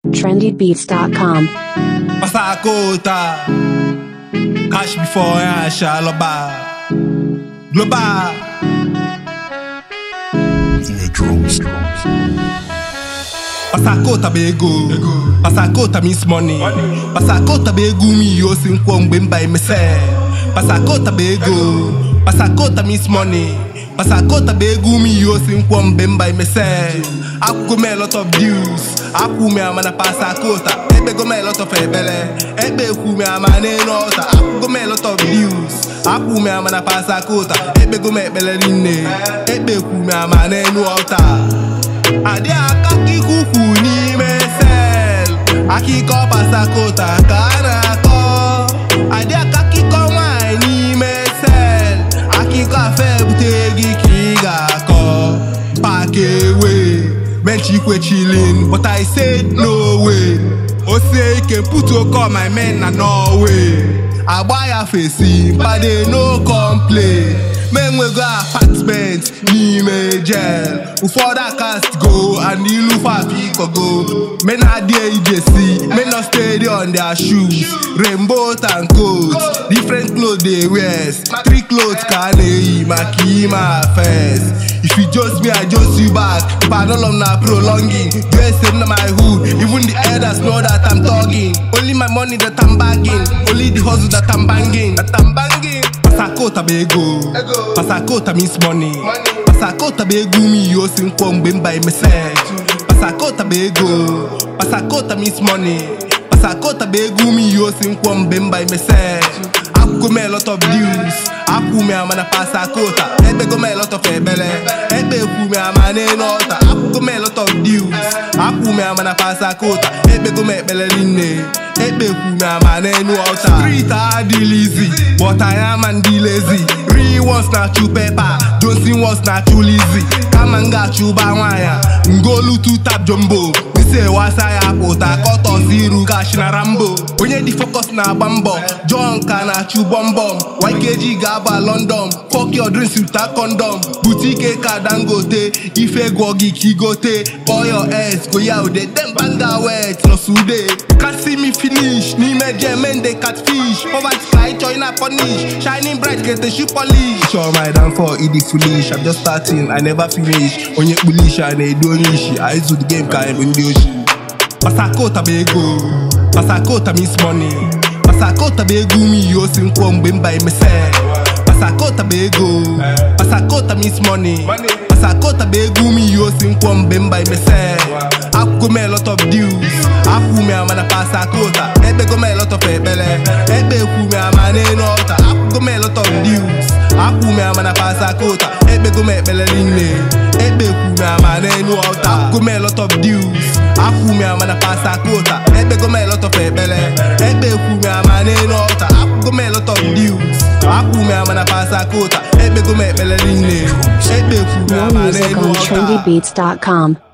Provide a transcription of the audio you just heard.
trendybeats.com. Pasakota, cash before I shall global. Pasakota bego, Pasakota means money. Pasakota bego me yo sin kwong by myself. Pasakota bego, Pasakota means money. Pasakota begu mi yo sin kwong by myself. Aku me a lot of views. Aku me a man a Pasakota. Ebe go me a lot of ebele. Ebe ku me a man enota. Aku go me a lot of views. Aku me a man a Pasakota. Ebe go me ebele rinne. Ebe ku me a man enota. Adi akaki kuku ni me sel. Aki ko Pasakota kanako. Adi akaki ko wine ni me sel. Aki ko afe butegi kiga ko. Pack away. Benchi kwe chillin, but I said no way. Ose can put to call my men and no way. I buy a facing, but they no complain. Men we go apartment, ni me jail. Before that cast go, and the lufa pico go. Men are there EJC, men not steady on their shoes. Rainbow and coats, different clothes they wear. 3 clothes can they makima first. If you just me, I just you back. Pardon I'm not prolonging. Dress in my hood, even the elders know that I'm talking. Only my money that I'm bagging, only the hustle that I'm banging. Pasakota bego, Pasakota means money. Pasakota begu me yo sin kwong by myself. Pasakota bego, Pasakota means money. Pasakota begu me yo sin kwong by myself. Aku me a lot of views. Aku me a man a Pasakota. Ebe go me a lot of ebele. Ebe ku me a man enota. Aku me a lot of views. Aku me a man a Pasakota. Ebe go me ebele rinne. Ebe ku me a man enota. Street are deal easy, but I am and deal lazy. Real ones not chew paper. Don't see ones not too lazy. Come and got you by wire. Ngolu to tap jumbo. We say wasa ya pota. Cut on zero cash na rambo. When you the focus na bambo. John kana chew bomb. YKG Gaba London. Fuck your drinks without condom. Boutique Kadangote. Ife Gwogi Kigote. Pour your ass go yaude. Them banga wet no sude. Can't see me finish. Ni me men they catfish. Poverty fly China punish. Shining bright get the shoe polish. Sure my damn for eat the foolish. I'm just starting, I never finish. Onye bullish and they don't ish. I do the game kind when the ocean. Pasakota bego. Pasakota means money. Pasakota begu mi yo sin kwong by myself. Pasakota bego. Pasakota means money. Pasakota begu mi yo sin kwong by myself. Aku me a lot of views. Aku me a man a Pasakota. Ebe go me a lot of ebele. Ebe ku me a man enota. Aku go me a lot of views. Aku me a man a Pasakota. Ebe go me ebele rinne. Ebe ku me a man enota. Aku me a lot of views. Aku me a man a Pasakota. Ebe go me a lot of ebele. Ebe ku me a man enota. Aku go me a lot of views. Aku me a man a Pasakota. Ebe go me ebele rinne. Ebe ku me a More man music on enota. trendybeats.com.